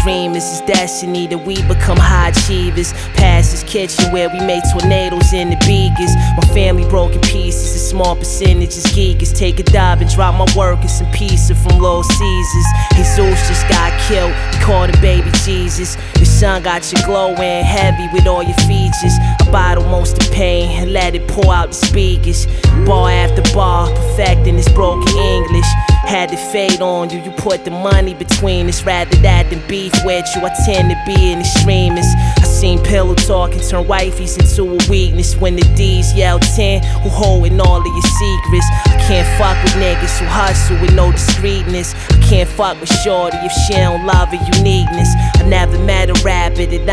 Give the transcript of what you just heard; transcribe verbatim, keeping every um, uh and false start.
dream, this is destiny, that we become high achievers. Past this kitchen where we made tornadoes in the beakers. My family broken pieces, a small percentage is geekers. Take a dive and drop my work in some pizza from Little Caesars. Jesus just got killed, we called him baby Jesus. Your son got you glowing heavy with all your features. I bottle most of the pain and let it pour out the speakers. Bar after bar, perfecting this broken English. Had to fade on you, you put the money between us. Rather that than beef with you, I tend to be an extremist. I seen pillow talking turn wifeys into a weakness. When the D's yell ten, who holding all of your secrets. I can't fuck with niggas who hustle with no discreetness. I can't fuck with shorty if she don't love her uniqueness. I never met a rapper that